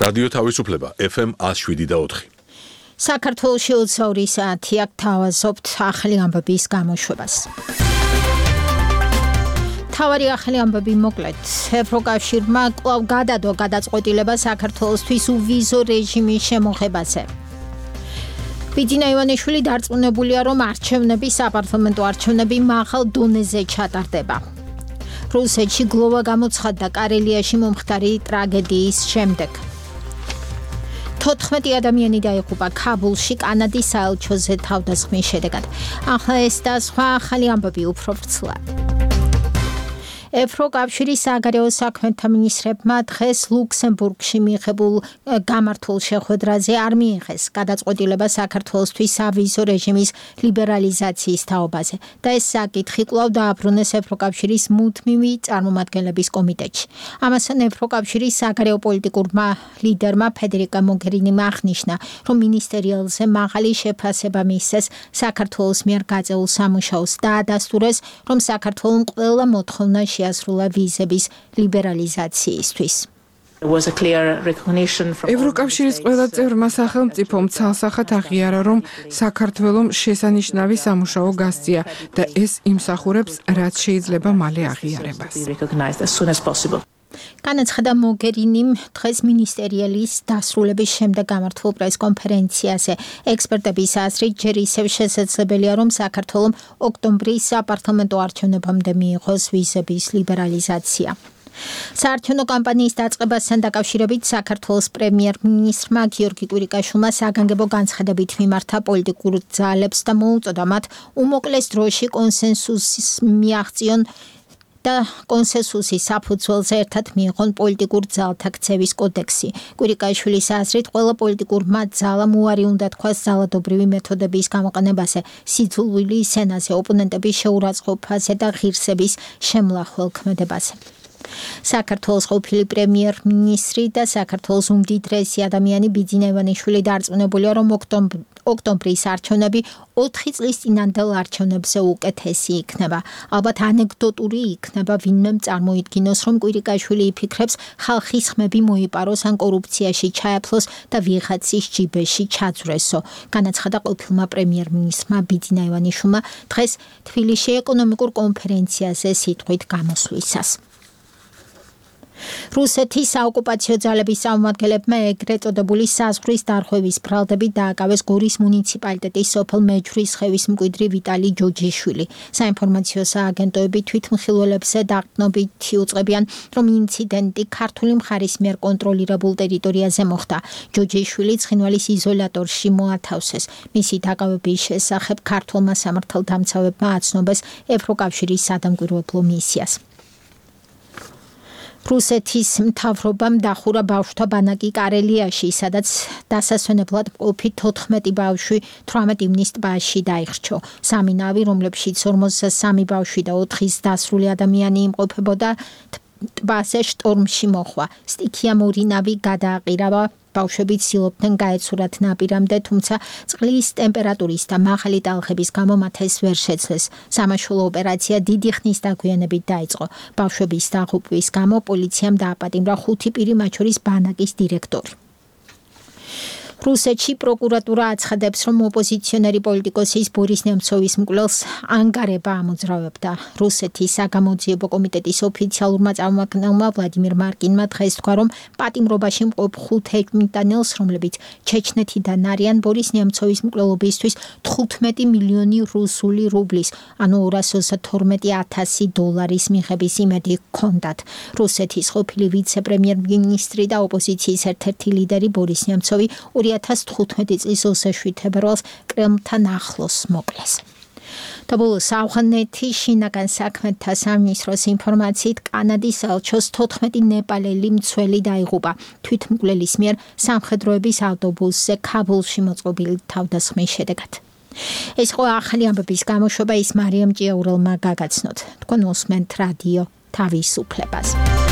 რადიო თავისუფლება FM 107.4. საქართველოში 22 საათი აქ თავაზობთ ახალი ამბების გამოშვებას. თავარი ახალი ამბები მოკლედ. ევროკავშირმა კვლავ გადადო გადაწყვეტილება საქართველოსთვის უვიზო რეჟიმის შემოღებაზე. ბიძინა ივანიშვილი დარწმუნებულია, რომ საპარლამენტო არჩევნები მაღალ დონეზე ჩატარდება. რუსეთში გლოვა გამოცხადდა კარელიაში მომხდარი ტრაგედიის შემდეგ. 14 ადამიანი დაიღუპა ქაბულში კანადის საელჩოზე თავდასხმის შედეგად. ახლა ეს და სხვა ახალი ამბები უფრო ვრცლად. ევროკავშირის საგარეო საქმეთა მინისტრებმა დღეს ლუქსემბურგში მიღებულ გამართულ შეხვედრაზე არ მიიღეს გადაწყვეტილება საქართველოსთვის სავიზო რეჟიმის ლიბერალიზაციის თაობაზე და ეს საკითხი კვლავ დააბრუნეს ევროკავშირის მუდმივი წარმომადგენლების კომიტეტში. ამასთან ევროკავშირის საგარეო პოლიტიკურმა ლიდერმა ფედერიკა მოგერინიმ აღნიშნა, რომ მინისტერიალზე მაღალი შეფასება მისცეს საქართველოს მიერ გაწეულ სამუშაოს და ადასტურეს, რომ საქართველოს ყველა მოთხოვნა შეასრულა ვიზების ლიბერალიზაციისთვის. ევროკავშირის ყველა წევრმა სახელმწიფომ ცალსახად აღიარა, რომ საქართველომ შესანიშნავი სამუშაო გასწია და ეს იმსახურებს, რაც შეიძლება მალე აღიარებას. განაცხადა მოგერინიმ დღეს მინისტერიალის დასრულების შემდეგ გამართულ პრესკონფერენციაზე. ექსპერტების აზრით, ჯერ ისევ შესაძლებელია, რომ საქართველომ ოქტომბრის საპარლამენტო არჩევნებამდე მიიღოს ვიზების ლიბერალიზაცია. საარჩევნო კამპანიის დაწყებასთან დაკავშირებით საქართველოს პრემიერ-მინისტრმა გიორგი კვირიკაშვილმა საგანგებო განცხადებით მიმართა პოლიტიკურ ძალებს და მოუწოდა მათ უმოკლეს დროში კონსენსუსის მიაღწიონ და კონსენსუსის საფუძველზე ერთად მიიღონ პოლიტიკურ ძალთა ქცევის კოდექსი. კვირიკაშვილის აზრით, ყველა პოლიტიკურმა ძალამ უარი უნდა თქვას ძალადობრივი მეთოდების გამოყენებაზე, სიძულვილი სენაზე, ოპონენტების შეურაცხყოფაზე და ღირსების შემლახველ ქმედებაზე. საქართველოს ყოფილი პრემიერ-მინისტრი და საქართველოს უმდიდრესი ადამიანი ბიძინა ივანიშვილი დარწმუნებულია, რომ ოქტომბრის არჩევნები 4 წლის წინანდელ არჩევნებზე უკეთესი იქნება. ალბათ ანეკდოტური იქნება, ვინმემ წარმოიდგინოს, რომ კვირიკაშვილი იფიქრებს ხალხის ხმები მოიპაროს ან კორუფციაში ჩაეფლოს და ვიღაცის ჯიბეში ჩაძვრესო. განაცხადა ყოფილმა პრემიერ-მინისტრმა ბიძინა ივანიშვილმა დღეს თბილისში ეკონომიკურ კონფერენციაზე სიტყვით გამოსვლისას. რუსეთის საოკუპაციო ძალების წარმომადგენლებმა ეგრეთ წოდებული საზღვრის დარღვევის ბრალდებით დააკავეს გორის მუნიციპალიტეტის სოფელ მეჯურის ხევის მკვიდრი ვიტალი ჯოჯიშვილი. საინფორმაციო სააგენტოები თვითმხილველებზე დაყრდნობით უწყებიან, რომ ინციდენტი ქართული მხარის მიერ კონტროლირებულ ტერიტორიაზე მოხდა. ჯოჯიშვილი ცხინვალის იზოლატორში მოათავსეს. მისი დაკავების შესახებ ქართულმა სამართალდამცავებმა აცნობეს ევროკავშირის სადამკვირვებლო მისიას. რუსეთის მთავრობამ დახურა ბავშვთა ბანაკი კარელიაში, სადაც დასასვენებლად მყოფი 14 ბავშვი 18 ივნის ტბაში დაიხრჩო. 3 ნავი, რომლებშიც 43 ბავშვი და 4 დასრული ადამიანი იმყოფებოდა, ტბაზე შტორმში მოხვა. სტიქიამ 2 ნავი გადააყირავა. ბავშვები ცდილობდნენ გაეცურათ ნაპირამდე, თუმცა წყლის ტემპერატურის და მაღალი ტალღების გამო მათ ეს ვერ შეძლეს. სამაშველო ოპერაცია დიდი ხნის დაგვიანებით დაიწყო. ბავშვების დაღუპვის გამო პოლიციამ დააპატიმრა 5 პირი, მათ შორის ბანაკის დირექტორი. რუსეთში პროკურატურა აცხადებს, რომ ოპოზიციონერი პოლიტიკოსის ბორის ნემცოვის მკვლელს ანგარება ამოძრავებდა. რუსეთის საგამოძიებო კომიტეტის ოფიციალურმა წარმომადგენელმა ვლადიმირ მარკინმა დღეს თქვა, რომ პატიმრობაში მყოფ 5 ეჭვმიტანელს, რომლებიც ჩეჩნეთიდან არიან, ბორის ნემცოვის მკვლელობისთვის 15 მილიონი რუსული რუბლის, ანუ $212,000 მიღების იმედი ჰქონდათ. რუსეთის ყოფილი ვიცე-პრემიერ-მინისტრი და ოპოზიციის ერთ-ერთი ლიდერი ბორის ნემცოვი 2015 წლის 27 თებერვალს კრემლთან ახლოს მოკლეს. Tabulus ავღანეთის შინაგან საქმეთა სამინისტროს ინფორმაციით კანადის საელჩოს 14 ნეპალელი მცველი დაიღუპა თვითმკვლელის მიერ სამხედროების ავტობუსზე ქაბულში მოწყობილი თავდასხმის შედეგად. ეს იყო ახალი ამბების გამოშვება, ის მარიამ ჭიაურელმა გაგაცნოთ. თქვენ უსმენთ რადიო თავისუფლებას.